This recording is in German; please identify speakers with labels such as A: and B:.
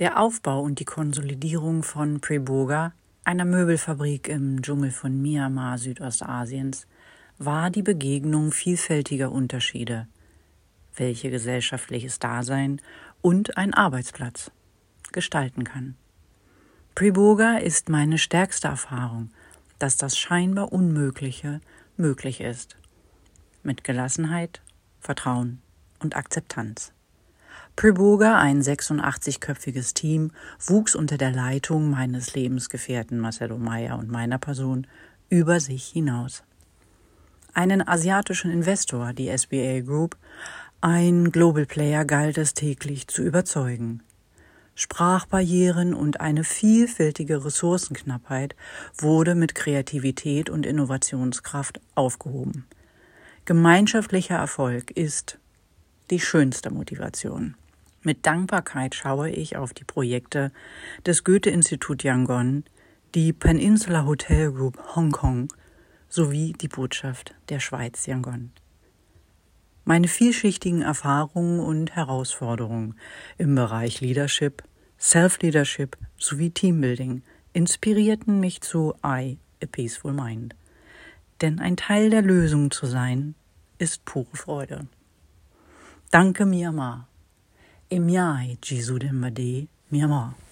A: Der Aufbau und die Konsolidierung von Preburger, einer Möbelfabrik im Dschungel von Myanmar, Südostasiens, war die Begegnung vielfältiger Unterschiede, welche gesellschaftliches Dasein und ein Arbeitsplatz gestalten kann. Preburger ist meine stärkste Erfahrung, dass das scheinbar Unmögliche möglich ist. Mit Gelassenheit, Vertrauen und Akzeptanz. Preburger, ein 86-köpfiges Team, wuchs unter der Leitung meines Lebensgefährten Marcelo Meyer und meiner Person über sich hinaus. Einen asiatischen Investor, die SBA Group, ein Global Player, galt es täglich zu überzeugen. Sprachbarrieren und eine vielfältige Ressourcenknappheit wurde mit Kreativität und Innovationskraft aufgehoben. Gemeinschaftlicher Erfolg ist die schönste Motivation. Mit Dankbarkeit schaue ich auf die Projekte des Goethe-Institut Yangon, die Peninsula Hotel Group Hongkong sowie die Botschaft der Schweiz Yangon. Meine vielschichtigen Erfahrungen und Herausforderungen im Bereich Leadership, Self-Leadership sowie Teambuilding inspirierten mich zu A Peaceful Mind. Denn ein Teil der Lösung zu sein, ist pure Freude. Danke Myanmar. Emyai Jisudembade Myanmar.